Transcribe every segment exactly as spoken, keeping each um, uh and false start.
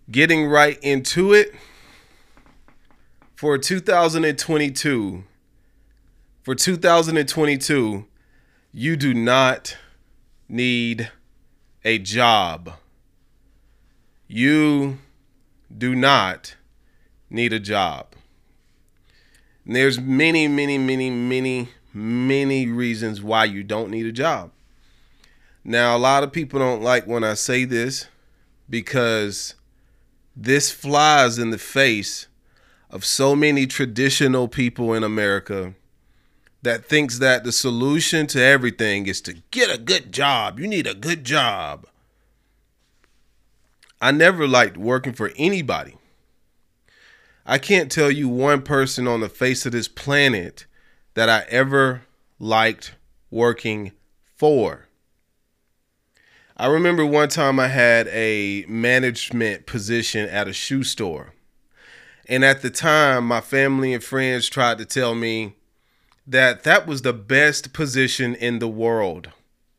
Getting right into it for two thousand twenty-two. For two thousand twenty-two, you do not need a job. You do not need a job. And there's many, many, many, many, many reasons why you don't need a job. Now, a lot of people don't like when I say this because this flies in the face of so many traditional people in America that thinks that the solution to everything is to get a good job. You need a good job. I never liked working for anybody. I can't tell you one person on the face of this planet that I ever liked working for. I remember one time I had a management position at a shoe store. And at the time, my family and friends tried to tell me that that was the best position in the world.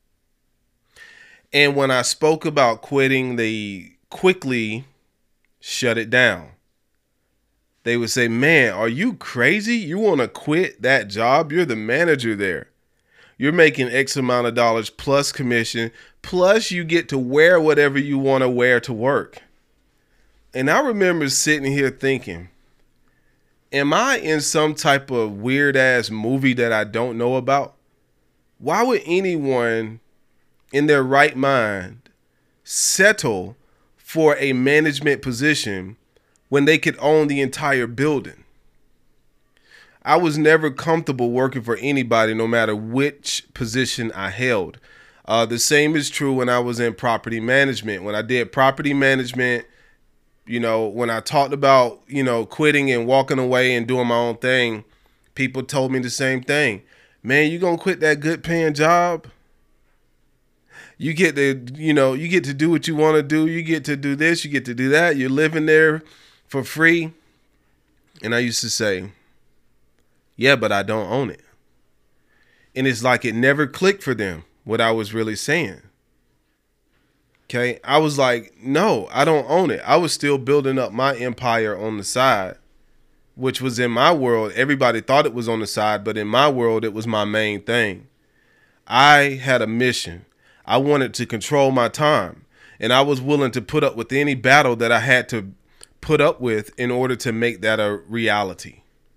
And when I spoke about quitting, they quickly shut it down. They would say, "Man, are you crazy? You want to quit that job? You're the manager there. You're making X amount of dollars plus commission, plus you get to wear whatever you want to wear to work." And I remember sitting here thinking, am I in some type of weird ass movie that I don't know about? Why would anyone in their right mind settle for a management position when they could own the entire building? I was never comfortable working for anybody, no matter which position I held. Uh, the same is true when I was in property management. When I did property management, you know, when I talked about, you know, quitting and walking away and doing my own thing, people told me the same thing. "Man, you gonna quit that good paying job? You get to, you know, you get to do what you want to do. You get to do this, you get to do that. You're living there for free." And I used to say, "Yeah, but I don't own it." And it's like it never clicked for them what I was really saying. Okay, I was like, no, I don't own it. I was still building up my empire on the side, which was in my world. Everybody thought it was on the side, but in my world, it was my main thing. I had a mission. I wanted to control my time, and I was willing to put up with any battle that I had to put up with in order to make that a reality.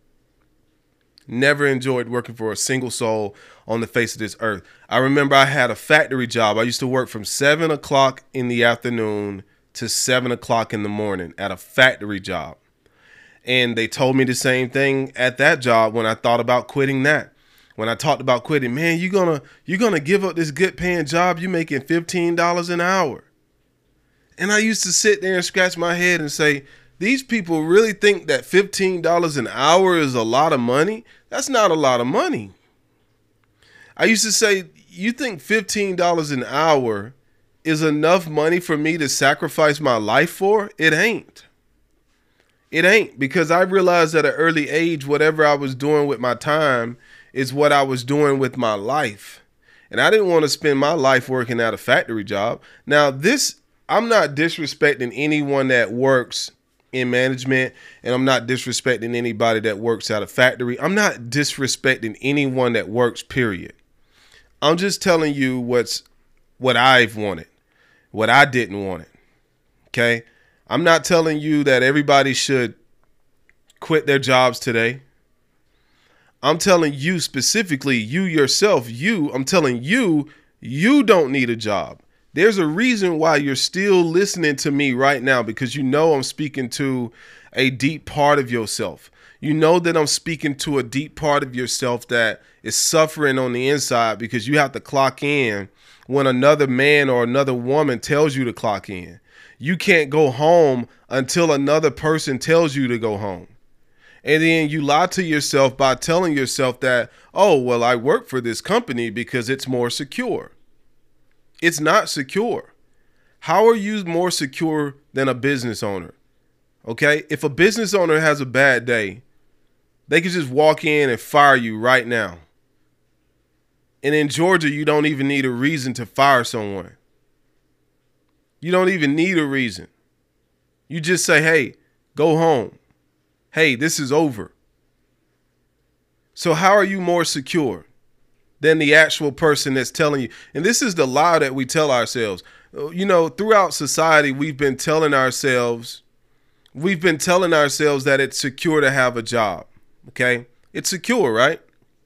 Never enjoyed working for a single soul on the face of this earth. I remember I had a factory job. I used to work from seven o'clock in the afternoon to seven o'clock in the morning at a factory job. And they told me the same thing at that job when I thought about quitting that. When I talked about quitting, "Man, you're gonna, you're gonna give up this good paying job. You're making fifteen dollars an hour. And I used to sit there and scratch my head and say, these people really think that fifteen dollars an hour is a lot of money? That's not a lot of money. I used to say, you think fifteen dollars an hour is enough money for me to sacrifice my life for? It ain't. It ain't, because I realized at an early age, whatever I was doing with my time is what I was doing with my life. And I didn't want to spend my life working at a factory job. Now, this, I'm not disrespecting anyone that works in management, and I'm not disrespecting anybody that works at a factory. I'm not disrespecting anyone that works, period. I'm just telling you what's what I've wanted, what I didn't want it. Okay? I'm not telling you that everybody should quit their jobs today. I'm telling you specifically, you yourself, you, I'm telling you, you don't need a job. There's a reason why you're still listening to me right now, because you know I'm speaking to a deep part of yourself. You know that I'm speaking to a deep part of yourself that is suffering on the inside because you have to clock in when another man or another woman tells you to clock in. You can't go home until another person tells you to go home. And then you lie to yourself by telling yourself that, oh, well, I work for this company because it's more secure. It's not secure. How are you more secure than a business owner? Okay, if a business owner has a bad day, they can just walk in and fire you right now. And in Georgia, you don't even need a reason to fire someone. You don't even need a reason. You just say, hey, go home. Hey, this is over. So how are you more secure than the actual person that's telling you? And this is the lie that we tell ourselves. You know, throughout society, we've been telling ourselves, we've been telling ourselves that it's secure to have a job. Okay. It's secure, right?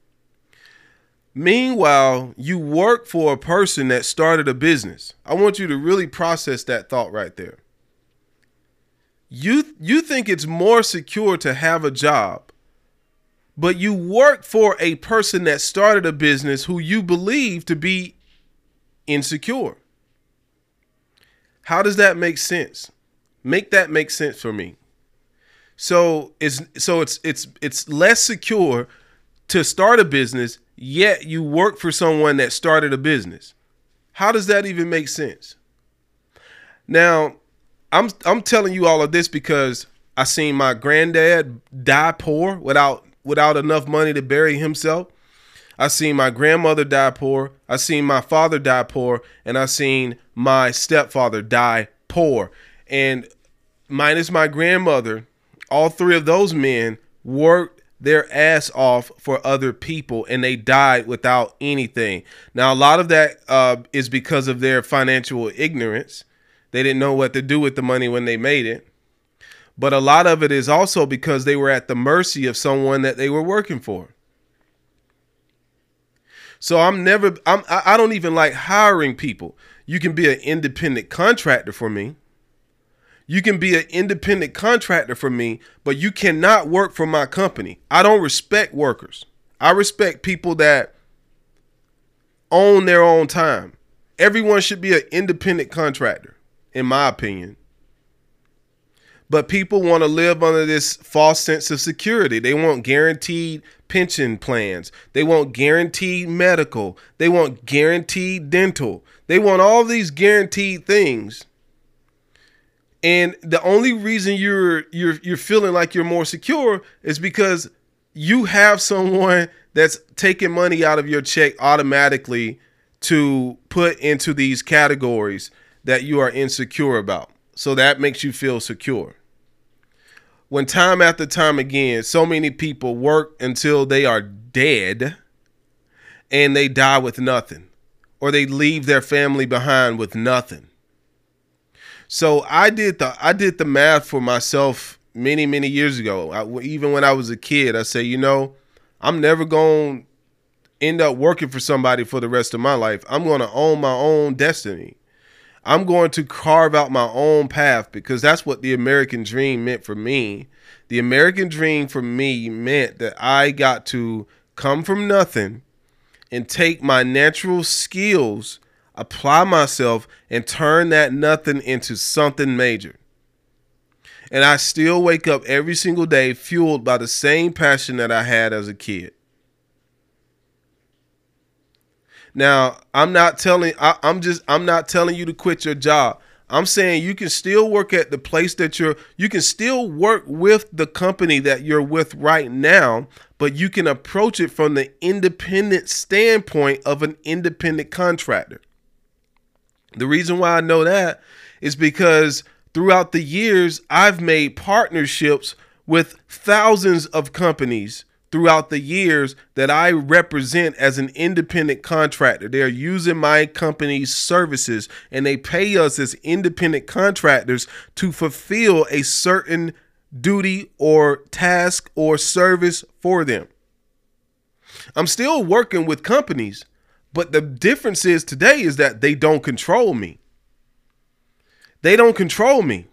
Meanwhile, you work for a person that started a business. I want you to really process that thought right there. You, you think it's more secure to have a job, but you work for a person that started a business who you believe to be insecure. How does that make sense? Make that make sense for me. So it's so it's it's it's less secure to start a business, yet you work for someone that started a business. How does that even make sense? Now, I'm I'm telling you all of this because I seen my granddad die poor without without enough money to bury himself. I seen my grandmother die poor. I seen my father die poor, and I seen my stepfather die poor. And minus my grandmother, all three of those men worked their ass off for other people, and they died without anything. Now, a lot of that uh, is because of their financial ignorance. They didn't know what to do with the money when they made it. But a lot of it is also because they were at the mercy of someone that they were working for. So I'm never, I'm, I don't even like hiring people. You can be an independent contractor for me. You can be an independent contractor for me, but you cannot work for my company. I don't respect workers. I respect people that own their own time. Everyone should be an independent contractor, in my opinion. But people want to live under this false sense of security. They want guaranteed pension plans. They want guaranteed medical. They want guaranteed dental. They want all these guaranteed things. And the only reason you're you're you're feeling like you're more secure is because you have someone that's taking money out of your check automatically to put into these categories that you are insecure about. So that makes you feel secure. When time after time again, so many people work until they are dead and they die with nothing, or they leave their family behind with nothing. So I did the I did the math for myself many, many years ago. I, even when I was a kid, I say, you know, I'm never going to end up working for somebody for the rest of my life. I'm going to own my own destiny. I'm going to carve out my own path, because that's what the American dream meant for me. The American dream for me meant that I got to come from nothing and take my natural skills, apply myself, and turn that nothing into something major. And I still wake up every single day fueled by the same passion that I had as a kid. Now, I'm not telling I, I'm just I'm not telling you to quit your job. I'm saying you can still work at the place that you're you can still work with the company that you're with right now, but you can approach it from the independent standpoint of an independent contractor. The reason why I know that is because throughout the years, I've made partnerships with thousands of companies throughout the years that I represent as an independent contractor. They're using my company's services, and they pay us as independent contractors to fulfill a certain duty or task or service for them. I'm still working with companies, but the difference is today is that they don't control me. They don't control me.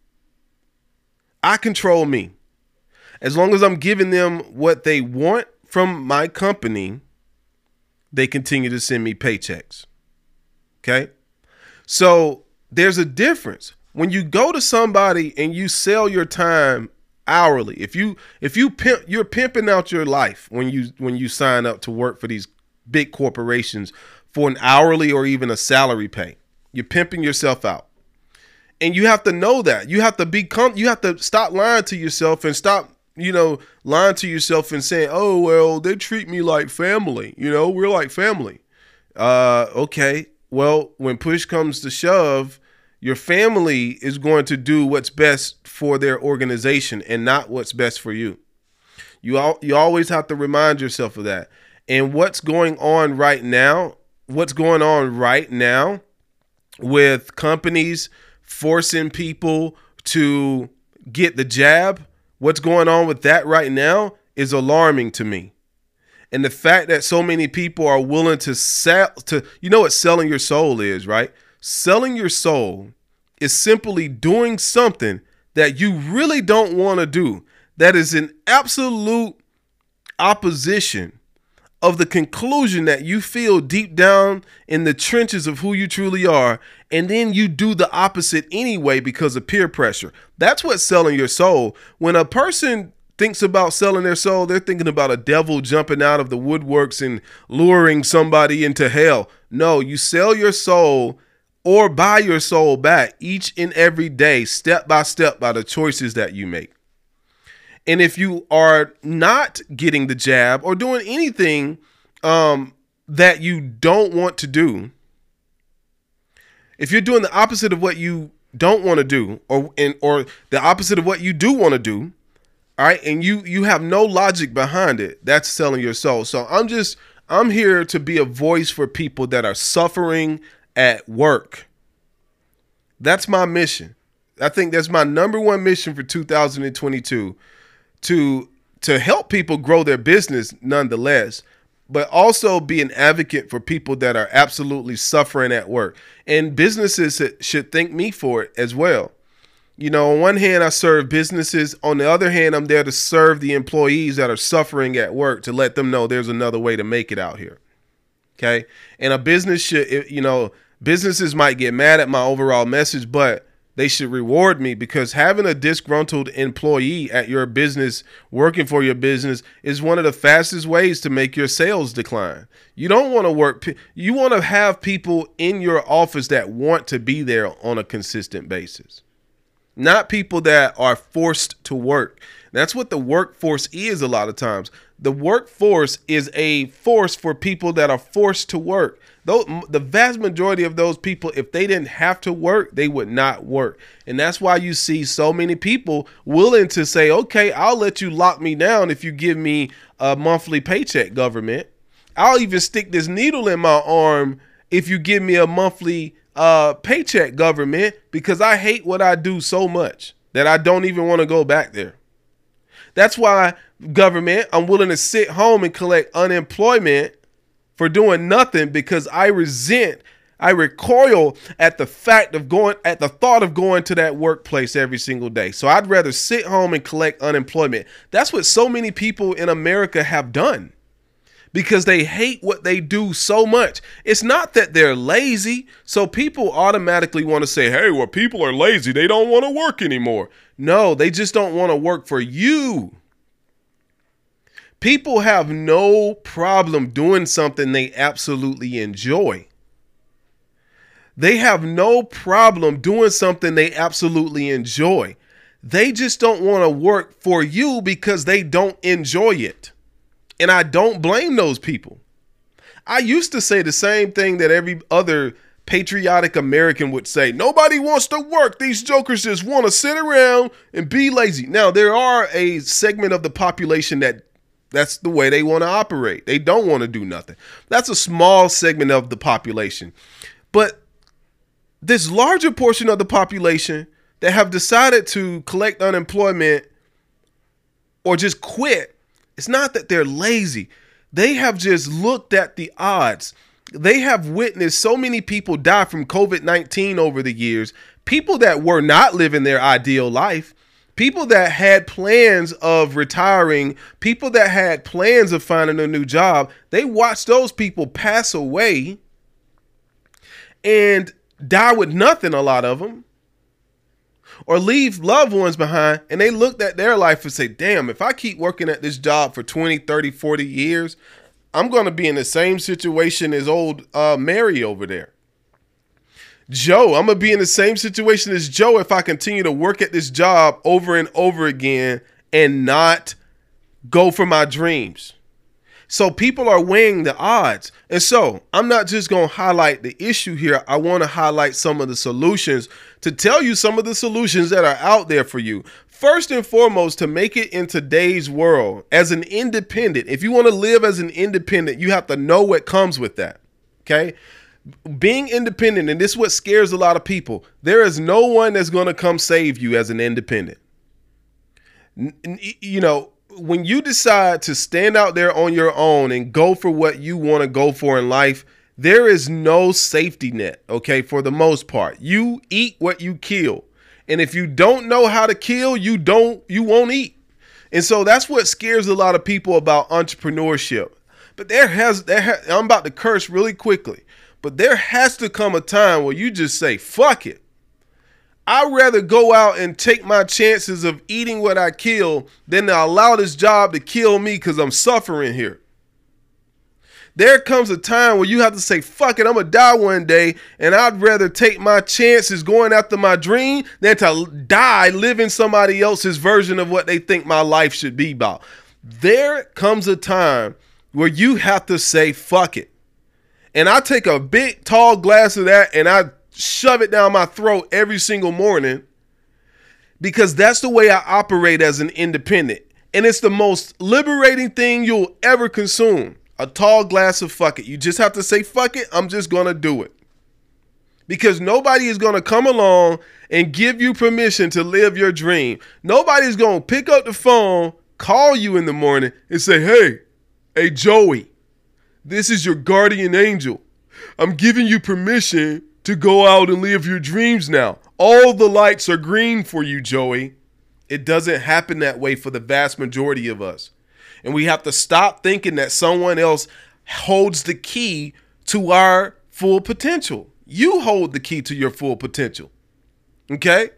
I control me. As long as I'm giving them what they want from my company, they continue to send me paychecks. Okay? So there's a difference. When you go to somebody and you sell your time hourly, if you if you pimp, you're pimping out your life when you when you sign up to work for these big corporations for an hourly or even a salary pay. You're pimping yourself out. And you have to know that. You have to become you have to stop lying to yourself and stop you know, lying to yourself and saying, oh, well, they treat me like family. You know, we're like family. Uh, okay. Well, when push comes to shove, Your family is going to do what's best for their organization and not what's best for you. You all, you always have to remind yourself of that. And what's going on right now, what's going on right now with companies forcing people to get the jab, what's going on with that right now is alarming to me. And the fact that so many people are willing to sell, to, you know what selling your soul is, right? Selling your soul is simply doing something that you really don't want to do, that is in absolute opposition of the conclusion that you feel deep down in the trenches of who you truly are, and then you do the opposite anyway because of peer pressure. That's what selling your soul. When a person thinks about selling their soul, they're thinking about a devil jumping out of the woodworks and luring somebody into hell. No, you sell your soul or buy your soul back each and every day, step by step, by the choices that you make. And if you are not getting the jab or doing anything um, that you don't want to do, if you're doing the opposite of what you don't want to do, or and, or the opposite of what you do want to do, all right, and you you have no logic behind it, that's selling your soul. So I'm just I'm here to be a voice for people that are suffering at work. That's my mission. I think that's my number one mission for two thousand twenty-two, to to help people grow their business nonetheless, but also be an advocate for people that are absolutely suffering at work. And businesses should thank me for it as well. You know, on one hand, I serve businesses. On the other hand, I'm there to serve the employees that are suffering at work, to let them know there's another way to make it out here. Okay. And a business should, you know, businesses might get mad at my overall message, but they should reward me, because having a disgruntled employee at your business working for your business is one of the fastest ways to make your sales decline. You don't want to work. You want to have people in your office that want to be there on a consistent basis, not people that are forced to work. That's what the workforce is a lot of times. The workforce is a force for people that are forced to work. Though the vast majority of those people, if they didn't have to work, they would not work. And that's why you see so many people willing to say, okay, I'll let you lock me down if you give me a monthly paycheck, government. I'll even stick this needle in my arm if you give me a monthly uh, paycheck, government, because I hate what I do so much that I don't even want to go back there. That's why, government, I'm willing to sit home and collect unemployment for doing nothing, because I resent, I recoil at the fact of going, at the thought of going to that workplace every single day. So I'd rather sit home and collect unemployment. That's what so many people in America have done, because they hate what they do so much. It's not that they're lazy. So people automatically want to say, hey, well, people are lazy, they don't want to work anymore. No, they just don't want to work for you. People have no problem doing something they absolutely enjoy. They have no problem doing something they absolutely enjoy. They just don't want to work for you because they don't enjoy it. And I don't blame those people. I used to say the same thing that every other patriotic American would say. Nobody wants to work. These jokers just want to sit around and be lazy. Now, there are a segment of the population that that's the way they want to operate. They don't want to do nothing. That's a small segment of the population. But this larger portion of the population that have decided to collect unemployment or just quit, it's not that they're lazy. They have just looked at the odds. They have witnessed so many people die from COVID nineteen over the years. People that were not living their ideal life. People that had plans of retiring. People that had plans of finding a new job. They watched those people pass away and die with nothing, a lot of them. Or leave loved ones behind, and they looked at their life and say, damn, if I keep working at this job for twenty, thirty, forty years, I'm going to be in the same situation as old uh, Mary over there. Joe, I'm going to be in the same situation as Joe if I continue to work at this job over and over again and not go for my dreams. So people are weighing the odds. And so I'm not just going to highlight the issue here. I want to highlight some of the solutions to tell you some of the solutions that are out there for you. First and foremost, to make it in today's world as an independent, if you want to live as an independent, you have to know what comes with that. Okay. Being independent, and this is what scares a lot of people. There is no one that's going to come save you as an independent. You know, when you decide to stand out there on your own and go for what you want to go for in life, there is no safety net, okay, for the most part. You eat what you kill. And if you don't know how to kill, you don't, you won't eat. And so that's what scares a lot of people about entrepreneurship. But there has, there ha- I'm about to curse really quickly, but there has to come a time where you just say, fuck it. I'd rather go out and take my chances of eating what I kill than to allow this job to kill me because I'm suffering here. There comes a time where you have to say, fuck it, I'm going to die one day, and I'd rather take my chances going after my dream than to die living somebody else's version of what they think my life should be about. There comes a time where you have to say, fuck it. And I take a big, tall glass of that and I shove it down my throat every single morning because that's the way I operate as an independent. And it's the most liberating thing you'll ever consume. A tall glass of fuck it. You just have to say, fuck it, I'm just going to do it. Because nobody is going to come along and give you permission to live your dream. Nobody's going to pick up the phone, call you in the morning and say, hey, hey, Joey, this is your guardian angel. I'm giving you permission to go out and live your dreams now. All the lights are green for you, Joey. It doesn't happen that way for the vast majority of us. And we have to stop thinking that someone else holds the key to our full potential. You hold the key to your full potential. Okay?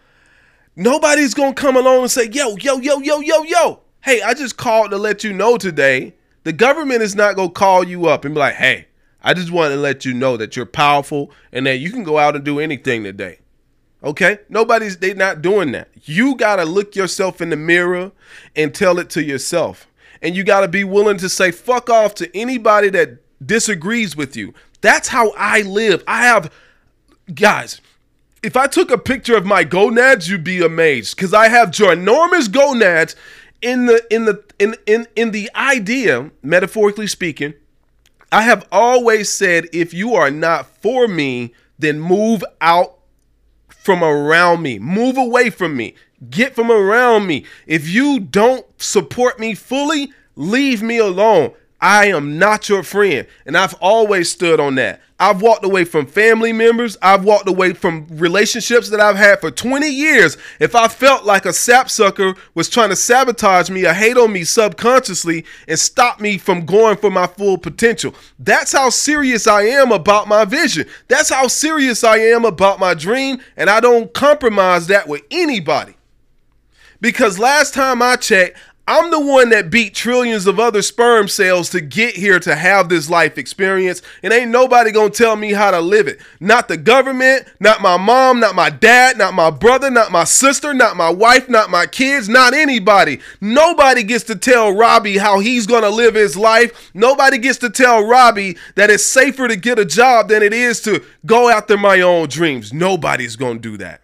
Nobody's going to come along and say, yo, yo, yo, yo, yo, yo. Hey, I just called to let you know today. The government is not going to call you up and be like, hey, I just want to let you know that you're powerful and that you can go out and do anything today. Okay? Nobody's, they're not doing that. You got to look yourself in the mirror and tell it to yourself. And you got to be willing to say fuck off to anybody that disagrees with you. That's how I live. I have, guys, if I took a picture of my gonads, you'd be amazed because I have ginormous gonads in the, in the, in, in, in the idea, metaphorically speaking. I have always said, if you are not for me, then move out from around me. Move away from me. Get from around me. If you don't support me fully, leave me alone. I am not your friend. And I've always stood on that. I've walked away from family members. I've walked away from relationships that I've had for twenty years. If I felt like a sapsucker was trying to sabotage me or hate on me subconsciously and stop me from going for my full potential. That's how serious I am about my vision. That's how serious I am about my dream. And I don't compromise that with anybody. Because last time I checked, I'm the one that beat trillions of other sperm cells to get here to have this life experience. And ain't nobody gonna tell me how to live it. Not the government, not my mom, not my dad, not my brother, not my sister, not my wife, not my kids, not anybody. Nobody gets to tell Robbie how he's gonna live his life. Nobody gets to tell Robbie that it's safer to get a job than it is to go after my own dreams. Nobody's gonna do that.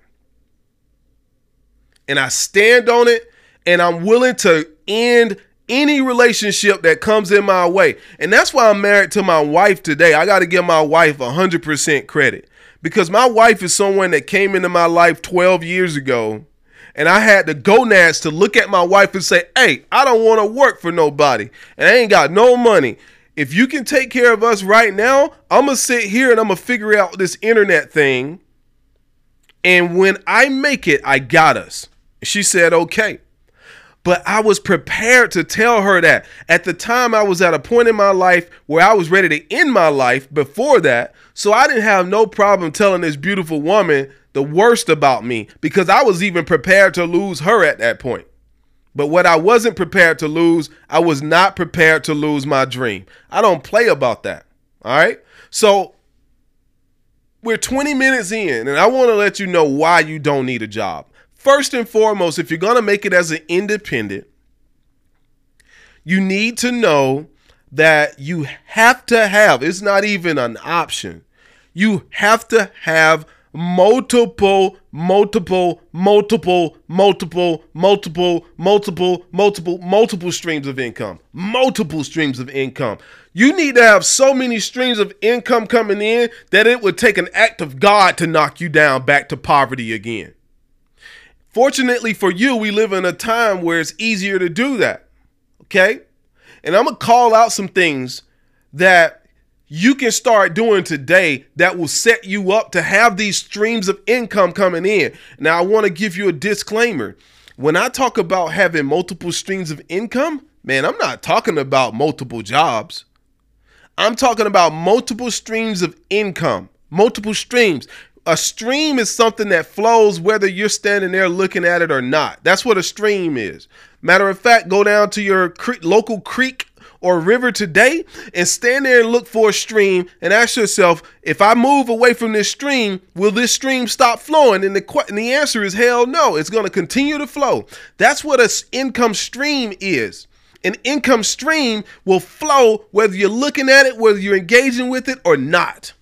And I stand on it. And I'm willing to end any relationship that comes in my way. And that's why I'm married to my wife today. I got to give my wife one hundred percent credit because my wife is someone that came into my life twelve years ago. And I had the gonads to look at my wife and say, hey, I don't want to work for nobody. And I ain't got no money. If you can take care of us right now, I'm going to sit here and I'm going to figure out this internet thing. And when I make it, I got us. She said, okay. But I was prepared to tell her that. At the time, I was at a point in my life where I was ready to end my life before that. So I didn't have no problem telling this beautiful woman the worst about me because I was even prepared to lose her at that point. But what I wasn't prepared to lose, I was not prepared to lose my dream. I don't play about that. All right. So we're twenty minutes in, and I want to let you know why you don't need a job. First and foremost, if you're going to make it as an independent, you need to know that you have to have. It's not even an option. You have to have multiple, multiple, multiple, multiple, multiple, multiple, multiple, multiple streams of income. Multiple streams of income. You need to have so many streams of income coming in that it would take an act of God to knock you down back to poverty again. Fortunately for you, we live in a time where it's easier to do that. Okay? And I'm going to call out some things that you can start doing today that will set you up to have these streams of income coming in. Now, I want to give you a disclaimer. When I talk about having multiple streams of income, man, I'm not talking about multiple jobs. I'm talking about multiple streams of income, multiple streams. A stream is something that flows whether you're standing there looking at it or not. That's what a stream is. Matter of fact, go down to your cre- local creek or river today and stand there and look for a stream and ask yourself, if I move away from this stream, will this stream stop flowing? And the, qu- and the answer is hell no. It's going to continue to flow. That's what an income stream is. An income stream will flow whether you're looking at it, whether you're engaging with it or not.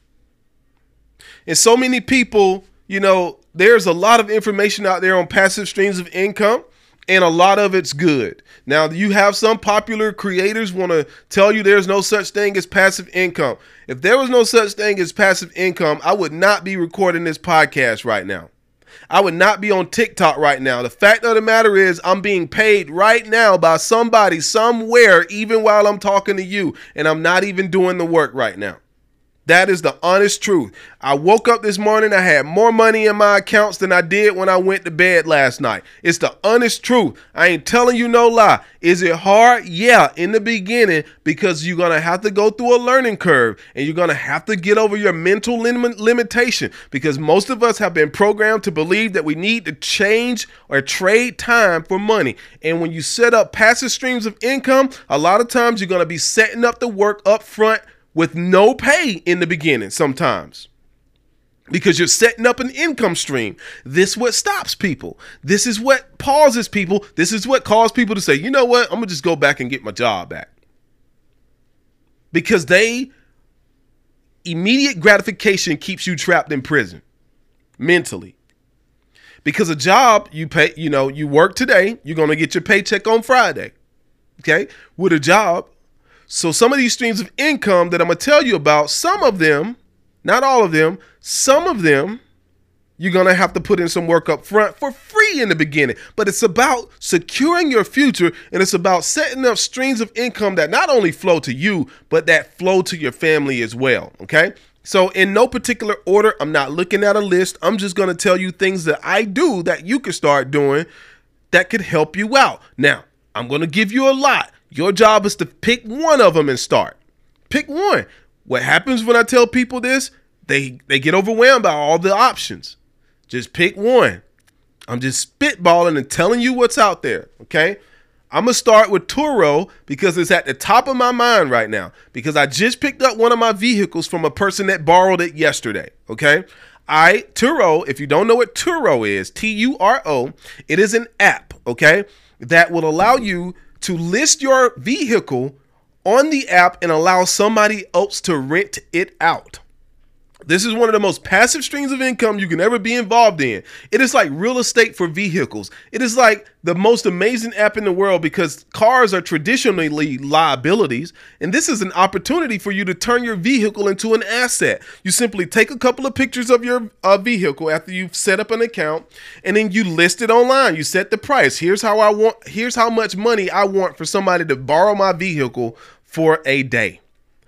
And so many people, you know, there's a lot of information out there on passive streams of income, and a lot of it's good. Now, you have some popular creators want to tell you there's no such thing as passive income. If there was no such thing as passive income, I would not be recording this podcast right now. I would not be on TikTok right now. The fact of the matter is I'm being paid right now by somebody somewhere, even while I'm talking to you, and I'm not even doing the work right now. That is the honest truth. I woke up this morning, I had more money in my accounts than I did when I went to bed last night. It's the honest truth. I ain't telling you no lie. Is it hard? Yeah, in the beginning, because you're going to have to go through a learning curve and you're going to have to get over your mental lim- limitation because most of us have been programmed to believe that we need to change or trade time for money. And when you set up passive streams of income, a lot of times you're going to be setting up the work up front with no pay in the beginning sometimes because you're setting up an income stream. This is what stops people. This is what pauses people. This is what causes people to say, you know what? I'm going to just go back and get my job back. Because they immediate gratification keeps you trapped in prison mentally. Because a job you pay, you know, you work today, you're going to get your paycheck on Friday. Okay. With a job. So some of these streams of income that I'm going to tell you about, some of them, not all of them, some of them, you're going to have to put in some work up front for free in the beginning. But it's about securing your future, and it's about setting up streams of income that not only flow to you, but that flow to your family as well. Okay? So in no particular order, I'm not looking at a list. I'm just going to tell you things that I do that you can start doing that could help you out. Now, I'm going to give you a lot. Your job is to pick one of them and start. Pick one. What happens when I tell people this? They they get overwhelmed by all the options. Just pick one. I'm just spitballing and telling you what's out there, okay? I'm going to start with Turo because it's at the top of my mind right now because I just picked up one of my vehicles from a person that borrowed it yesterday, okay? I, Turo, if you don't know what Turo is, T U R O, it is an app, okay, that will allow you to list your vehicle on the app and allow somebody else to rent it out. This is one of the most passive streams of income you can ever be involved in. It is like real estate for vehicles. It is like the most amazing app in the world because cars are traditionally liabilities. And this is an opportunity for you to turn your vehicle into an asset. You simply take a couple of pictures of your uh, vehicle after you've set up an account, and then you list it online. You set the price. Here's how I want, here's how much money I want for somebody to borrow my vehicle for a day.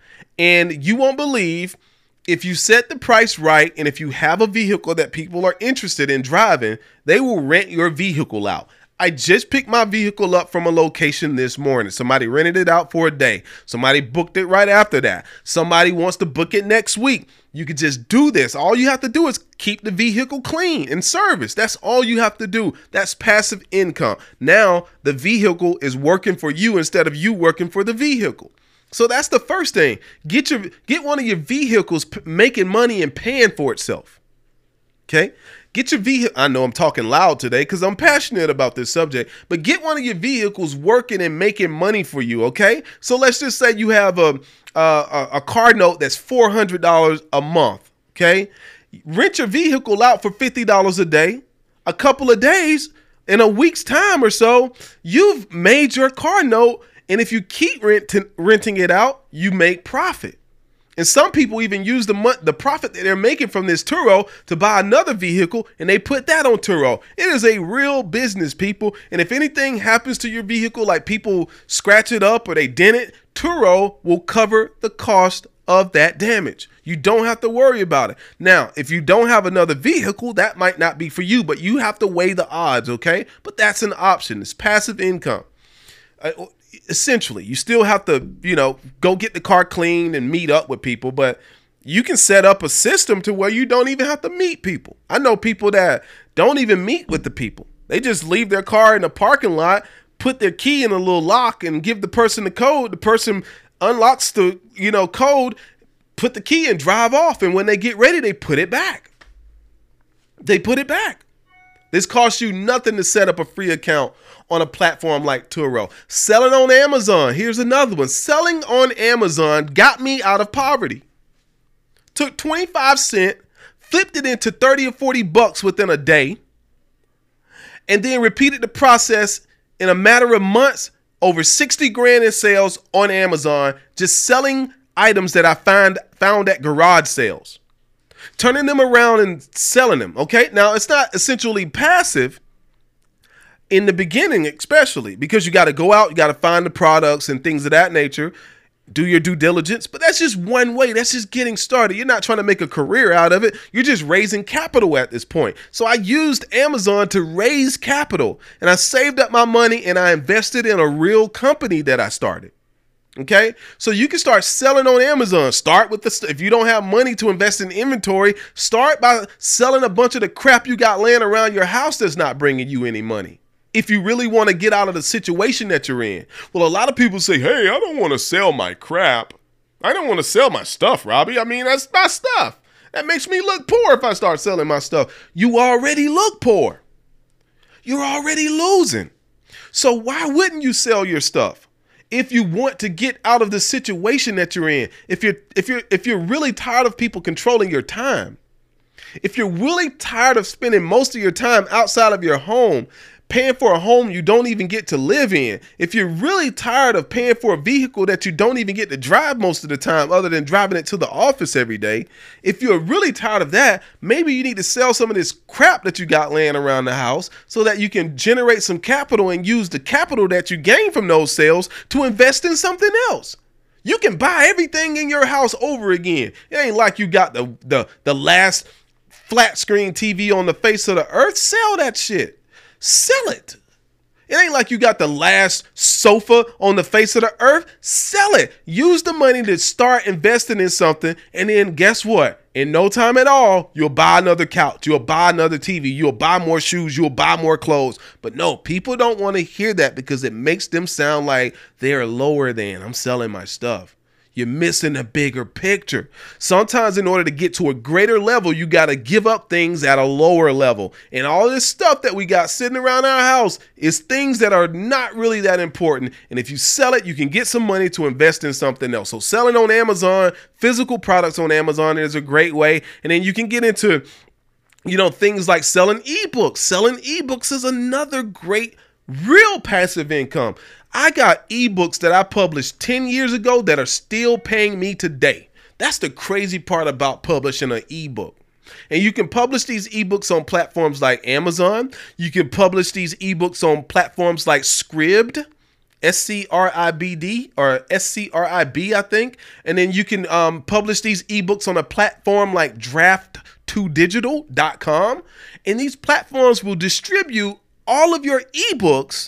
And you won't believe, if you set the price right and if you have a vehicle that people are interested in driving, they will rent your vehicle out. I just picked my vehicle up from a location this morning. Somebody rented it out for a day. Somebody booked it right after that. Somebody wants to book it next week. You can just do this. All you have to do is keep the vehicle clean and serviced. That's all you have to do. That's passive income. Now the vehicle is working for you instead of you working for the vehicle. So that's the first thing. Get your get one of your vehicles p- making money and paying for itself. Okay. Get your vehicle. I know I'm talking loud today because I'm passionate about this subject, but get one of your vehicles working and making money for you. Okay. So let's just say you have a, a, a car note that's four hundred dollars a month. Okay. Rent your vehicle out for fifty dollars a day, a couple of days, in a week's time or so, you've made your car note. And if you keep rent renting it out, you make profit. And some people even use the month, the profit that they're making from this Turo to buy another vehicle, and they put that on Turo. It is a real business, people. And if anything happens to your vehicle, like people scratch it up or they dent it, Turo will cover the cost of that damage. You don't have to worry about it. Now, if you don't have another vehicle, that might not be for you, but you have to weigh the odds, okay? But that's an option. It's passive income. Uh, Essentially, you still have to, you know, go get the car cleaned and meet up with people, but you can set up a system to where you don't even have to meet people. I know people that don't even meet with the people. They just leave their car in the parking lot, put their key in a little lock and give the person the code. The person unlocks the, you know, code, put the key and drive off. And when they get ready, they put it back. They put it back. This costs you nothing to set up a free account on a platform like Turo. Selling on Amazon. Here's another one. Selling on Amazon got me out of poverty. Took twenty-five cents, flipped it into thirty or forty bucks within a day, and then repeated the process in a matter of months, over sixty grand in sales on Amazon, just selling items that I find found at garage sales. Turning them around and selling them. Okay. Now it's not essentially passive in the beginning, especially because you got to go out, you got to find the products and things of that nature, do your due diligence. But that's just one way. That's just getting started. You're not trying to make a career out of it. You're just raising capital at this point. So I used Amazon to raise capital, and I saved up my money and I invested in a real company that I started. Okay, so you can start selling on Amazon. Start with the, if you don't have money to invest in inventory, start by selling a bunch of the crap you got laying around your house that's not bringing you any money. If you really want to get out of the situation that you're in. Well, a lot of people say, hey, I don't want to sell my crap. I don't want to sell my stuff, Robbie. I mean, that's my stuff. That makes me look poor if I start selling my stuff. You already look poor. You're already losing. So why wouldn't you sell your stuff? If you want to get out of the situation that you're in, if you're if you're if you're really tired of people controlling your time, if you're really tired of spending most of your time outside of your home, paying for a home you don't even get to live in, if you're really tired of paying for a vehicle that you don't even get to drive most of the time other than driving it to the office every day, if you're really tired of that, maybe you need to sell some of this crap that you got laying around the house so that you can generate some capital and use the capital that you gain from those sales to invest in something else. You can buy everything in your house over again. It ain't like you got the the the last flat screen T V on the face of the earth. Sell that shit. Sell it. It ain't like you got the last sofa on the face of the earth. Sell it. Use the money to start investing in something. And then guess what? In no time at all, you'll buy another couch. You'll buy another T V. You'll buy more shoes. You'll buy more clothes. But no, people don't want to hear that because it makes them sound like they're lower than. I'm selling my stuff. You're missing a bigger picture. Sometimes in order to get to a greater level, you got to give up things at a lower level. And all this stuff that we got sitting around our house is things that are not really that important. And if you sell it, you can get some money to invest in something else. So selling on Amazon, physical products on Amazon is a great way. And then you can get into, you know, things like selling ebooks. Selling ebooks is another great, real passive income. I got ebooks that I published ten years ago that are still paying me today. That's the crazy part about publishing an ebook. And you can publish these ebooks on platforms like Amazon. You can publish these ebooks on platforms like Scribd, S C R I B D or S C R I B, I think. And then you can um, publish these ebooks on a platform like draft two digital dot com. And these platforms will distribute all of your ebooks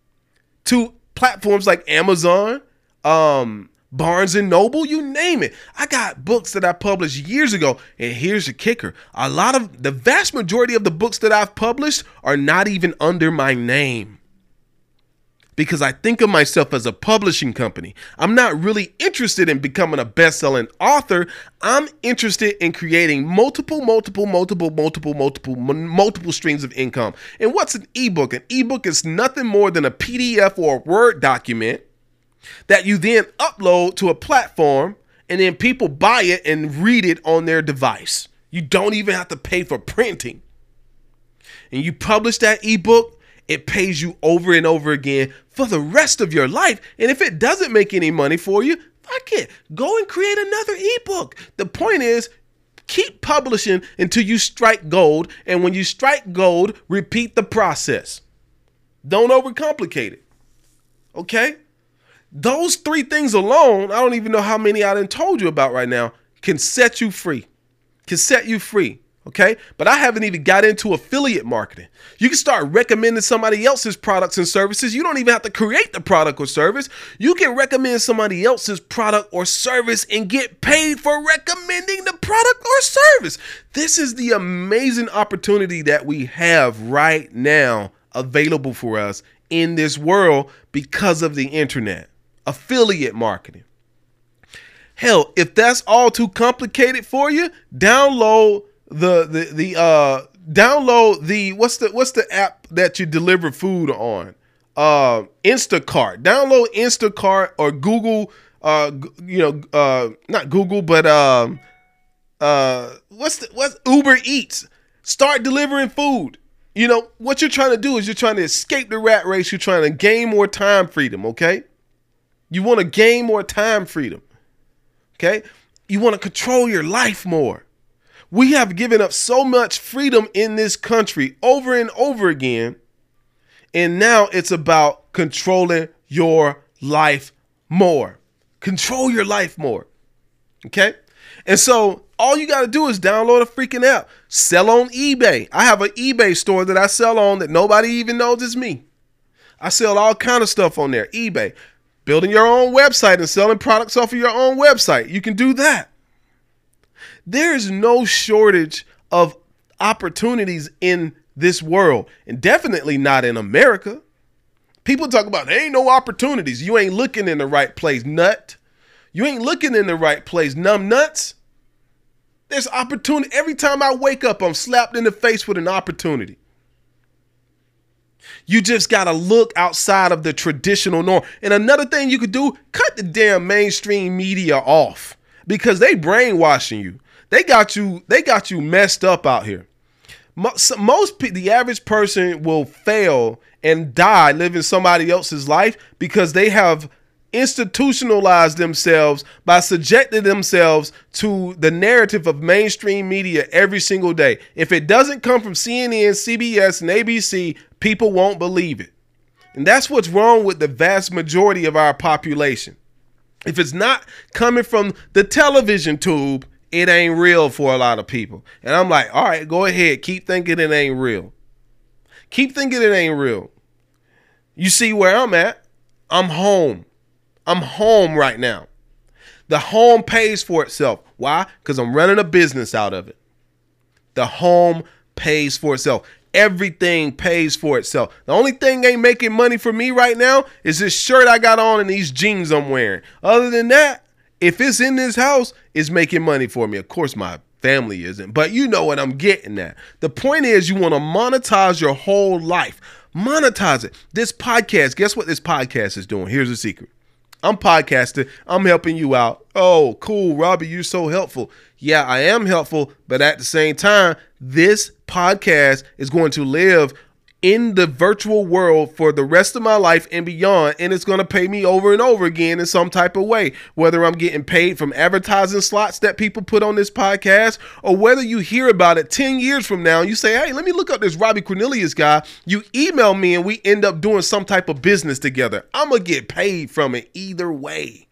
to platforms like Amazon, um, Barnes and Noble, you name it. I got books that I published years ago. And here's the kicker. A lot of the vast majority of the books that I've published are not even under my name. because I think of myself as a publishing company. I'm not really interested in becoming a best-selling author. I'm interested in creating multiple, multiple, multiple, multiple, multiple, multiple streams of income. And what's an ebook? An ebook is nothing more than a P D F or a Word document that you then upload to a platform, and then people buy it and read it on their device. You don't even have to pay for printing. And you publish that ebook, it pays you over and over again for the rest of your life. And if it doesn't make any money for you, fuck it. Go and create another ebook. The point is, keep publishing until you strike gold. And when you strike gold, repeat the process. Don't overcomplicate it. Okay? Those three things alone, I don't even know how many I done told you about right now, can set you free. Can set you free. Okay, but I haven't even got into affiliate marketing. You can start recommending somebody else's products and services. You don't even have to create the product or service. You can recommend somebody else's product or service and get paid for recommending the product or service. This is the amazing opportunity that we have right now available for us in this world because of the internet. Affiliate marketing. Hell, if that's all too complicated for you, download The the the uh download the what's the what's the app that you deliver food on? Uh, Instacart. Download Instacart or Google. Uh, you know, uh, not Google, but um, uh, what's the what's Uber Eats? Start delivering food. You know what you're trying to do is you're trying to escape the rat race. You're trying to gain more time freedom. Okay, you want to gain more time freedom. Okay, you want to control your life more. We have given up so much freedom in this country over and over again. And now it's about controlling your life more. Control your life more. Okay? And so all you got to do is download a freaking app. Sell on eBay. I have an eBay store that I sell on that nobody even knows is me. I sell all kind of stuff on there. eBay. Building your own website and selling products off of your own website. You can do that. There is no shortage of opportunities in this world, and definitely not in America. People talk about there ain't no opportunities. You ain't looking in the right place, nut. You ain't looking in the right place, numb nuts. There's opportunity. Every time I wake up, I'm slapped in the face with an opportunity. You just got to look outside of the traditional norm. And another thing you could do, cut the damn mainstream media off because they brainwashing you. They got you. They got you messed up out here. Most, most the average person will fail and die living somebody else's life because they have institutionalized themselves by subjecting themselves to the narrative of mainstream media every single day. If it doesn't come from C N N, C B S, and A B C, people won't believe it. And that's what's wrong with the vast majority of our population. If it's not coming from the television tube, it ain't real for a lot of people. And I'm like, all right, go ahead. Keep thinking it ain't real. Keep thinking it ain't real. You see where I'm at? I'm home. I'm home right now. The home pays for itself. Why? Because I'm running a business out of it. The home pays for itself. Everything pays for itself. The only thing ain't making money for me right now is this shirt I got on and these jeans I'm wearing. Other than that, if it's in this house, it's making money for me. Of course, my family isn't, but you know what I'm getting at. The point is you want to monetize your whole life. Monetize it. This podcast, guess what this podcast is doing? Here's a secret. I'm podcasting. I'm helping you out. Oh, cool, Robbie, you're so helpful. Yeah, I am helpful, but at the same time, this podcast is going to live in the virtual world for the rest of my life and beyond, and it's going to pay me over and over again in some type of way, whether I'm getting paid from advertising slots that people put on this podcast, or whether you hear about it ten years from now and you say, hey, let me look up this Robbie Cornelius guy. You email me and we end up doing some type of business together. I'm going to get paid from it either way.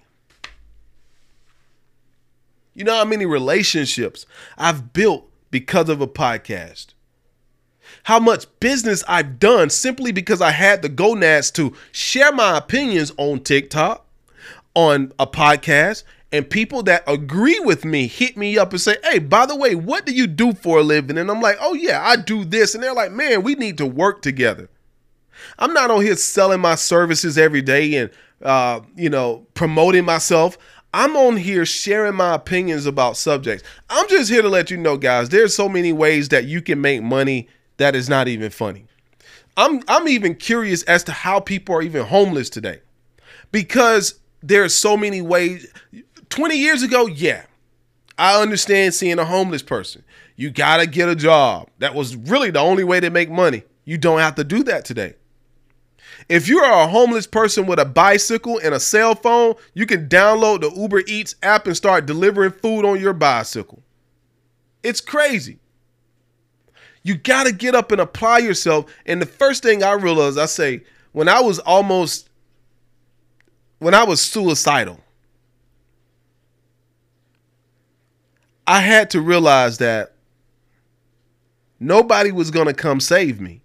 You know how many relationships I've built because of a podcast? How much business I've done simply because I had the gonads to share my opinions on TikTok, on a podcast, and people that agree with me hit me up and say, hey, by the way, what do you do for a living? And I'm like, oh yeah, I do this. And they're like, man, we need to work together. I'm not on here selling my services every day and, uh, you know, promoting myself. I'm on here sharing my opinions about subjects. I'm just here to let you know, guys, there's so many ways that you can make money that is not even funny. I'm, I'm even curious as to how people are even homeless today, because there are so many ways. twenty years ago, yeah, I understand seeing a homeless person. You got to get a job. That was really the only way to make money. You don't have to do that today. If you are a homeless person with a bicycle and a cell phone, you can download the Uber Eats app and start delivering food on your bicycle. It's crazy. You got to get up and apply yourself. And the first thing I realized, I say, when I was almost, when I was suicidal, I had to realize that nobody was going to come save me.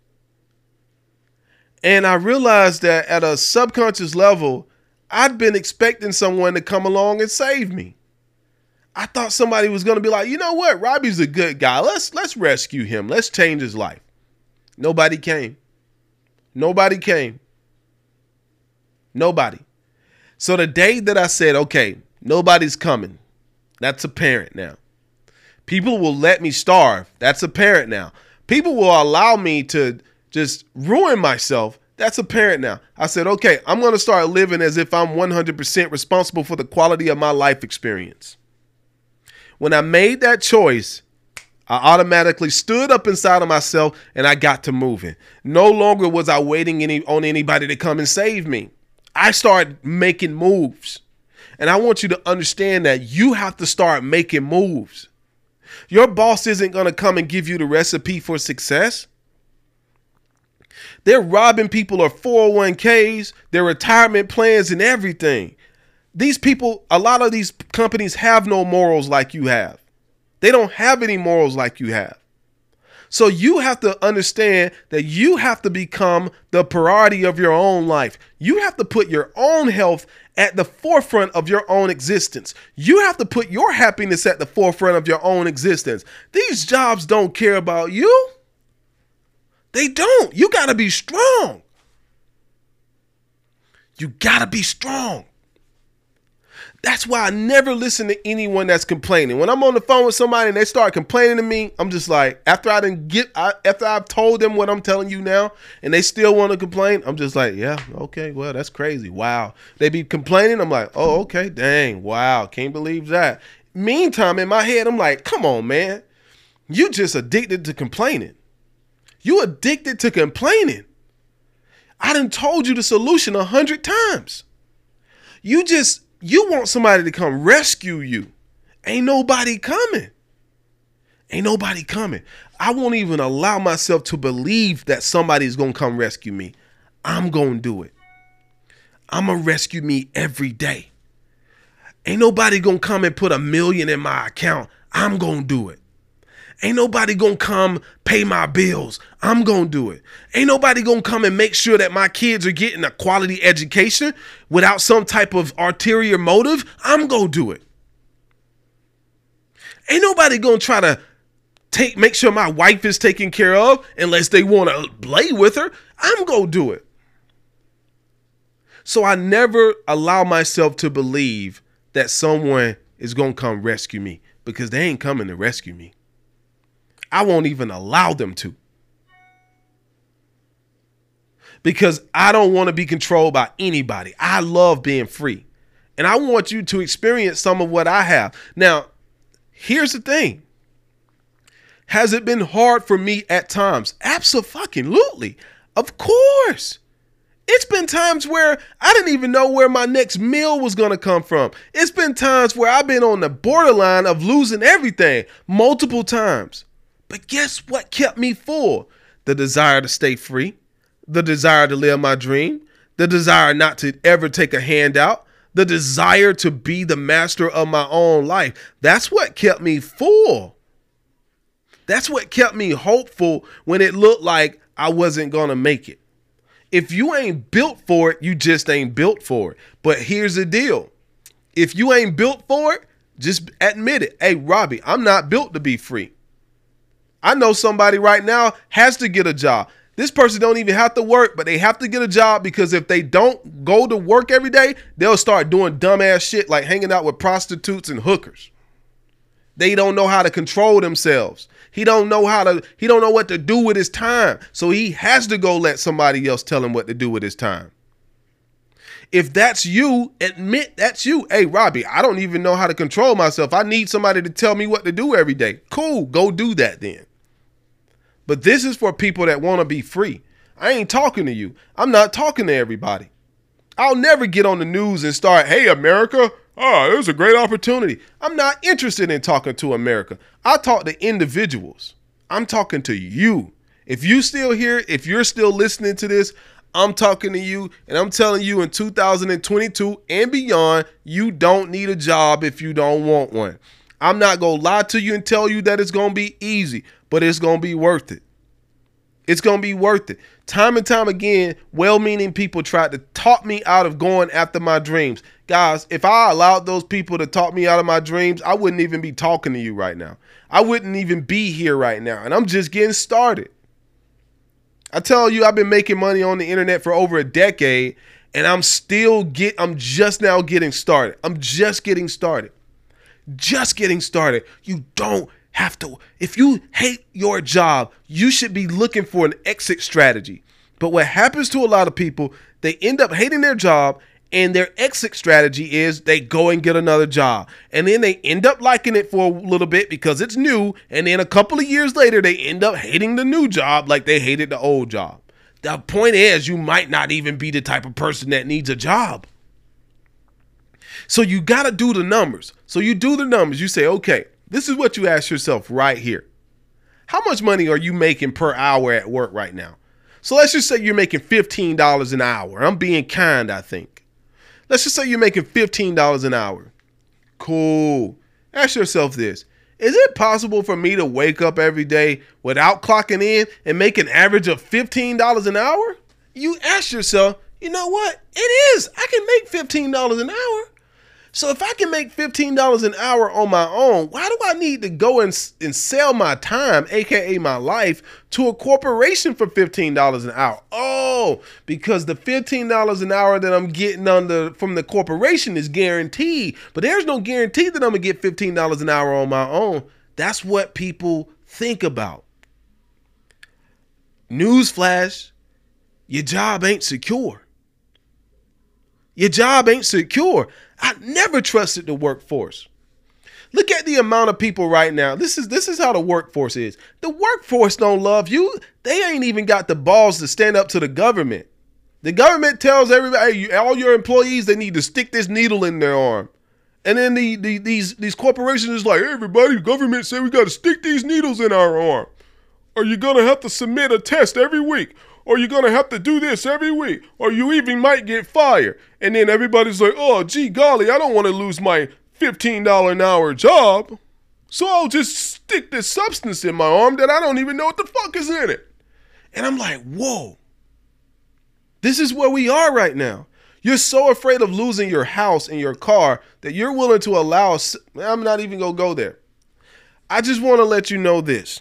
And I realized that at a subconscious level, I'd been expecting someone to come along and save me. I thought somebody was going to be like, you know what? Robbie's a good guy. Let's let's rescue him. Let's change his life. Nobody came. Nobody came. Nobody. So the day that I said, okay, nobody's coming, that's apparent now. People will let me starve. That's apparent now. People will allow me to just ruin myself. That's apparent now. I said, okay, I'm going to start living as if I'm one hundred percent responsible for the quality of my life experience. When I made that choice, I automatically stood up inside of myself and I got to moving. No longer was I waiting any, on anybody to come and save me. I started making moves. And I want you to understand that you have to start making moves. Your boss isn't going to come and give you the recipe for success. They're robbing people of four oh one k's, their retirement plans and everything. These people, a lot of these companies have no morals like you have. They don't have any morals like you have. So you have to understand that you have to become the priority of your own life. You have to put your own health at the forefront of your own existence. You have to put your happiness at the forefront of your own existence. These jobs don't care about you. They don't. You got to be strong. You got to be strong. That's why I never listen to anyone that's complaining. When I'm on the phone with somebody and they start complaining to me, I'm just like, after I didn't get, I, after I've told them what I'm telling you now, and they still want to complain, I'm just like, yeah, okay, well, that's crazy. Wow. They be complaining. I'm like, oh, okay, dang, wow, can't believe that. Meantime, in my head, I'm like, come on, man, you just addicted to complaining. You addicted to complaining. I done told you the solution a hundred times. You just, you want somebody to come rescue you. Ain't nobody coming. Ain't nobody coming. I won't even allow myself to believe that somebody's going to come rescue me. I'm going to do it. I'm going to rescue me every day. Ain't nobody going to come and put a million in my account. I'm going to do it. Ain't nobody gonna come pay my bills. I'm gonna do it. Ain't nobody gonna come and make sure that my kids are getting a quality education without some type of ulterior motive. I'm gonna do it. Ain't nobody gonna try to take make sure my wife is taken care of unless they want to play with her. I'm gonna do it. So I never allow myself to believe that someone is gonna come rescue me, because they ain't coming to rescue me. I won't even allow them to, because I don't want to be controlled by anybody. I love being free, and I want you to experience some of what I have. Now, here's the thing. Has it been hard for me at times? Abso-fucking-lutely. Of course. It's been times where I didn't even know where my next meal was going to come from. It's been times where I've been on the borderline of losing everything multiple times. But guess what kept me full? The desire to stay free, the desire to live my dream, the desire not to ever take a handout, the desire to be the master of my own life. That's what kept me full. That's what kept me hopeful when it looked like I wasn't going to make it. If you ain't built for it, you just ain't built for it. But here's the deal. If you ain't built for it, just admit it. Hey, Robbie, I'm not built to be free. I know somebody right now has to get a job. This person don't even have to work, but they have to get a job, because if they don't go to work every day, they'll start doing dumbass shit like hanging out with prostitutes and hookers. They don't know how to control themselves. He don't know how to, he don't know what to do with his time. So he has to go let somebody else tell him what to do with his time. If that's you, admit that's you. Hey, Robbie, I don't even know how to control myself. I need somebody to tell me what to do every day. Cool, go do that then. But this is for people that want to be free. I ain't talking to you. I'm not talking to everybody. I'll never get on the news and start, hey, America, oh, there's a great opportunity. I'm not interested in talking to America. I talk to individuals. I'm talking to you. If you still here, if you're still listening to this, I'm talking to you, and I'm telling you in two thousand twenty-two and beyond, you don't need a job if you don't want one. I'm not going to lie to you and tell you that it's going to be easy, but it's going to be worth it. It's going to be worth it. Time and time again, well-meaning people tried to talk me out of going after my dreams. Guys, if I allowed those people to talk me out of my dreams, I wouldn't even be talking to you right now. I wouldn't even be here right now, and I'm just getting started. I tell you, I've been making money on the internet for over a decade, and I'm still get, I'm just now getting started. I'm just getting started. Just getting started. You don't have to. If you hate your job, you should be looking for an exit strategy. But what happens to a lot of people, they end up hating their job, and their exit strategy is they go and get another job. And then they end up liking it for a little bit because it's new. And then a couple of years later, they end up hating the new job like they hated the old job. The point is, you might not even be the type of person that needs a job. So you got to do the numbers. So you do the numbers. You say, okay, this is what you ask yourself right here. How much money are you making per hour at work right now? So let's just say you're making fifteen dollars an hour. I'm being kind, I think. Let's just say you're making fifteen dollars an hour. Cool. Ask yourself this. Is it possible for me to wake up every day without clocking in and make an average of fifteen dollars an hour? You ask yourself, you know what? It is. I can make fifteen dollars an hour. So if I can make fifteen dollars an hour on my own, why do I need to go and, and sell my time, A K A my life, to a corporation for fifteen dollars an hour? Oh, because the fifteen dollars an hour that I'm getting on the, from the corporation is guaranteed. But there's no guarantee that I'm going to get fifteen dollars an hour on my own. That's what people think about. Newsflash, your job ain't secure. Your job ain't secure. I never trusted the workforce. Look at the amount of people right now. This is this is how the workforce is. The workforce don't love you. They ain't even got the balls to stand up to the government. The government tells everybody, hey, all your employees, they need to stick this needle in their arm. And then the, the these these corporations is like, hey, everybody, the government say we got to stick these needles in our arm. Or you're going to have to submit a test every week. Or you're going to have to do this every week. Or you even might get fired. And then everybody's like, oh, gee, golly, I don't want to lose my fifteen dollars an hour job. So I'll just stick this substance in my arm that I don't even know what the fuck is in it. And I'm like, whoa. This is where we are right now. You're so afraid of losing your house and your car that you're willing to allow, I'm not even going to go there. I just want to let you know this.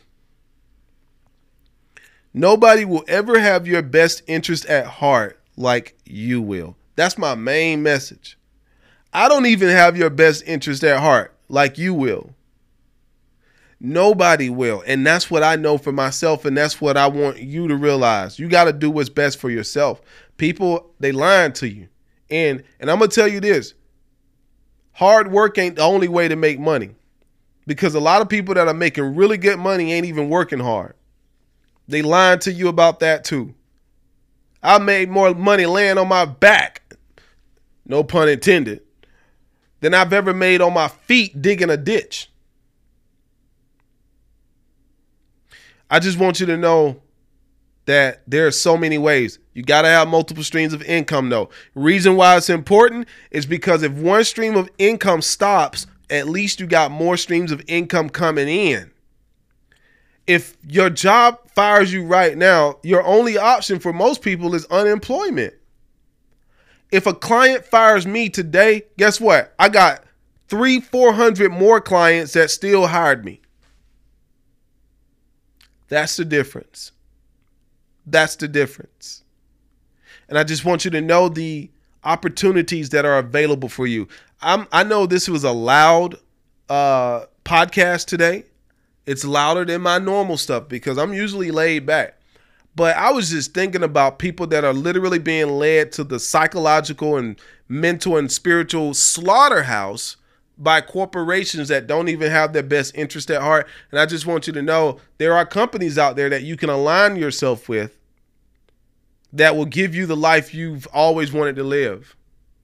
Nobody will ever have your best interest at heart like you will. That's my main message. I don't even have your best interest at heart like you will. Nobody will. And that's what I know for myself. And that's what I want you to realize. You got to do what's best for yourself. People, they lying to you. And, and I'm going to tell you this. Hard work ain't the only way to make money. Because a lot of people that are making really good money ain't even working hard. They lying to you about that too. I made more money laying on my back, no pun intended, than I've ever made on my feet digging a ditch. I just want you to know that there are so many ways. You got to have multiple streams of income though. Reason why it's important is because if one stream of income stops, at least you got more streams of income coming in. If your job fires you right now, your only option for most people is unemployment. If a client fires me today, guess what? I got three, four hundred more clients that still hired me. That's the difference. That's the difference. And I just want you to know the opportunities that are available for you. I'm, I know this was a loud uh, podcast today. It's louder than my normal stuff because I'm usually laid back. But I was just thinking about people that are literally being led to the psychological and mental and spiritual slaughterhouse by corporations that don't even have their best interest at heart. And I just want you to know there are companies out there that you can align yourself with that will give you the life you've always wanted to live.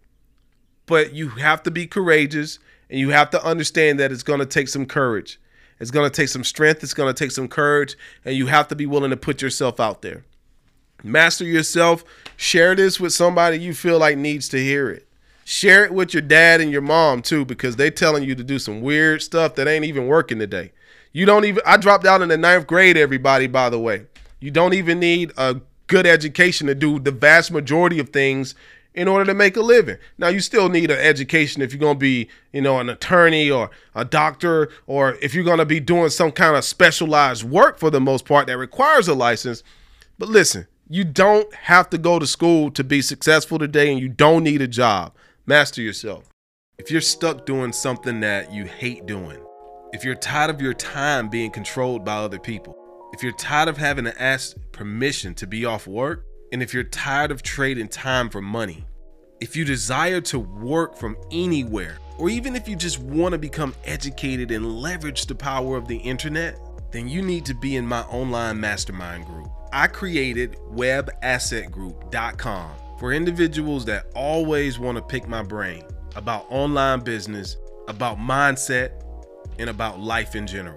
But you have to be courageous, and you have to understand that it's going to take some courage. It's going to take some strength. It's going to take some courage, and you have to be willing to put yourself out there. Master yourself. Share this with somebody you feel like needs to hear it. Share it with your dad and your mom too, because they're telling you to do some weird stuff that ain't even working today. You don't even, I dropped out in the ninth grade, everybody, by the way. You don't even need a good education to do the vast majority of things in order to make a living. Now, you still need an education if you're going to be, you know, an attorney or a doctor, or if you're going to be doing some kind of specialized work for the most part that requires a license. But listen, you don't have to go to school to be successful today, and you don't need a job. Master yourself. If you're stuck doing something that you hate doing, if you're tired of your time being controlled by other people, if you're tired of having to ask permission to be off work, and if you're tired of trading time for money, if you desire to work from anywhere, or even if you just want to become educated and leverage the power of the internet, then you need to be in my online mastermind group. I created web asset group dot com for individuals that always want to pick my brain about online business, about mindset, and about life in general.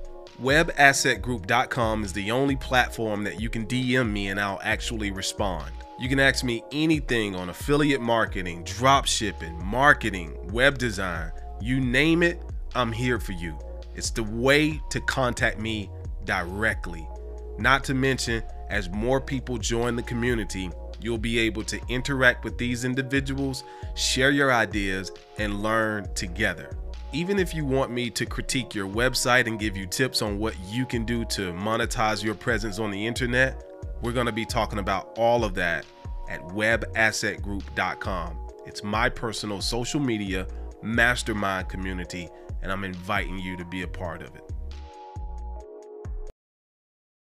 web asset group dot com is the only platform that you can D M me and I'll actually respond. You can ask me anything on affiliate marketing, drop shipping, marketing, web design, you name it, I'm here for you. It's the way to contact me directly. Not to mention, as more people join the community, you'll be able to interact with these individuals, share your ideas, and learn together. Even if you want me to critique your website and give you tips on what you can do to monetize your presence on the internet, we're going to be talking about all of that at web asset group dot com. It's my personal social media mastermind community, and I'm inviting you to be a part of it.